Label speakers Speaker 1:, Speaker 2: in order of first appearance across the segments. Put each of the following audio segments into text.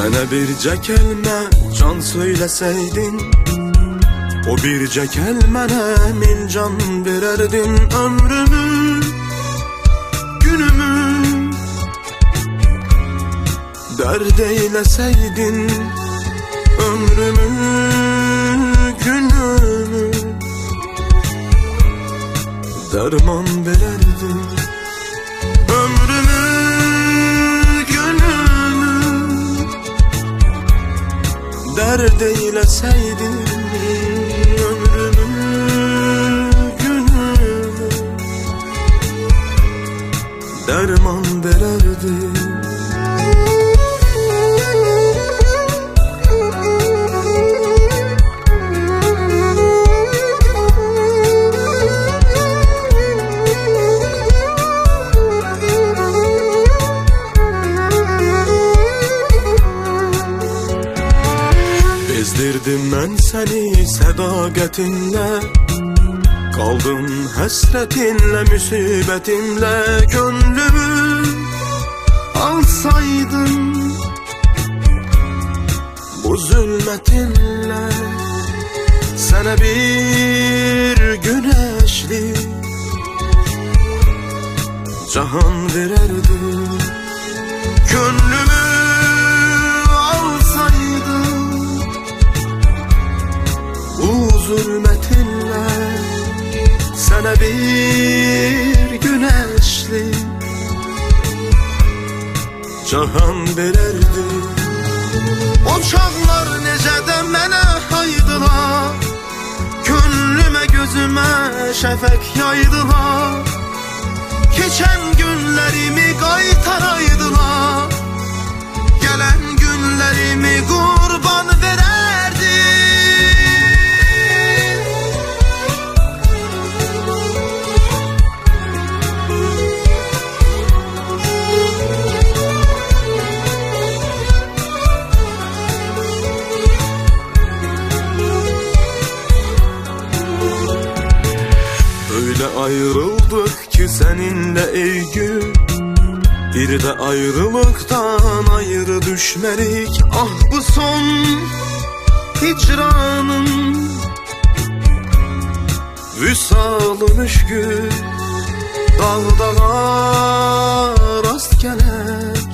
Speaker 1: Mənə bircə kəlmə can söyləsəydin, o bircə kəlmənə min can verərdin. Ömrümü, günümü dərd eyləsəydin, ömrümü, günümü dərman verərdin. Ömrümü, günümü dərd eyləsəydin, ömrümü, günümü dərman verərdin. Bezdirdim mən səni sədaqətinlə, qaldım həsrətinlə, müsibətinlə. Könlümü alsaydın bu zülmətinlə, sənə bir güneşli cahan verərdim. Könlümü alsaydın bu zulmətinlə, sənə bir güneşli cahan verərdim. O çağlar necə də mənə haydılar, könlümə gözümə şəfək yaydılar. Keçən günlərimi qaytaraydılar, gələn günlərimi qurban verərdim. Öyle ayrıldık ki seninle ey gün, bir de ayrılıktan ayrı düşmedik. Ah bu son hicranın, vüsalın üşkü dağdağa rast gelir.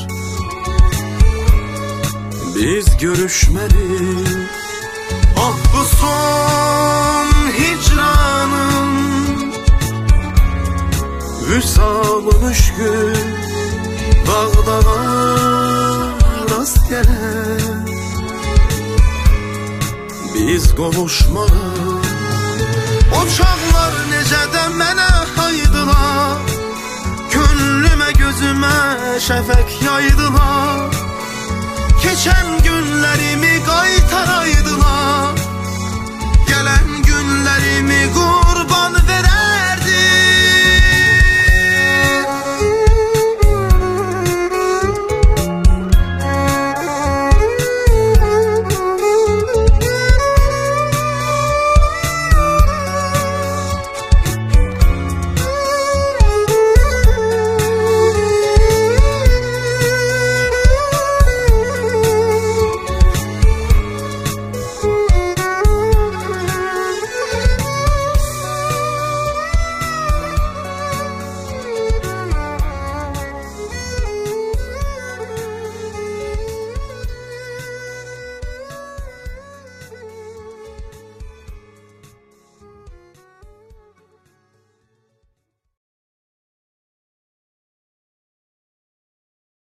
Speaker 1: Biz görüşmedik. Ah bu son hicranın, vüsalın üşkü dağdağa rast gelir. Biz qovuşmarıq. O çağlar necə də mənə haydılar, könlümə gözümə şəfək yaydılar. Keçən günlərimi qaytaraydılar,